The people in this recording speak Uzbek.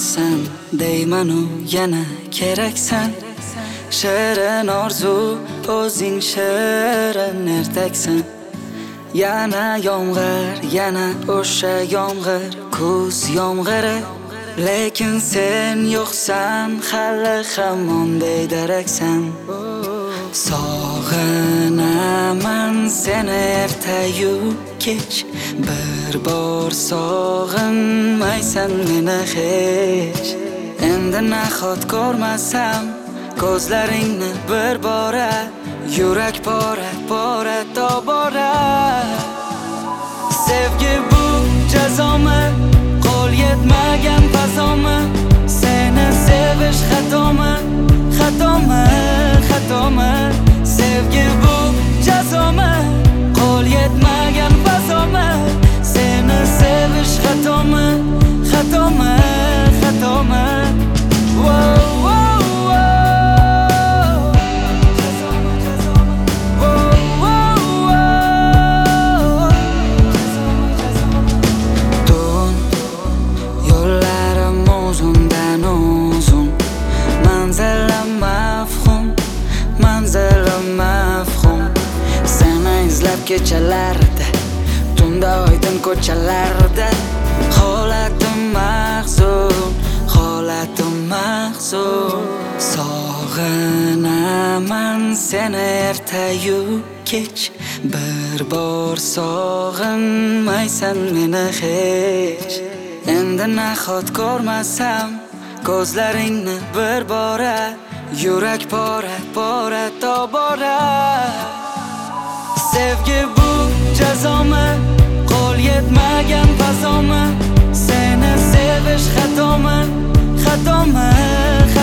emassan deymanu yana keraksan. Shirin orzu o'zing shirin ertaksan. Yana yomg'ir, yana o'sha yomg'ir, kuz yomg'iri. Lekin sen yo'qsan, hali hamon deydaraksan. Sog'inaman seni ertayu kech, bir bor sog'inmaysan meni hech. Endi nahot ko'rmasam ko'zlaringni bir bora, yurak pora tobora. Sevgi bu jazomi, qo'l yetmagan fazomi? Seni sevish xatomi, xatomi, xatomi? Sevgi bu jazomi, qo'l yetmagan fazomi? Seni sevish xatomi, xatomi, xatomi? Kechalarda, tunda oydin ko'chalarda, holatim mahzun, holatim mahzun. Sog'inaman seni ertayu kech, bir bor sog'inmaysan meni hech. Endi nahot ko'rmasam ko'zlaringni bir bora, yurak pora tobora. Sevgi bu jazomi, qo'l yetmagan fazomi? Seni sevish xatomi, xatomi,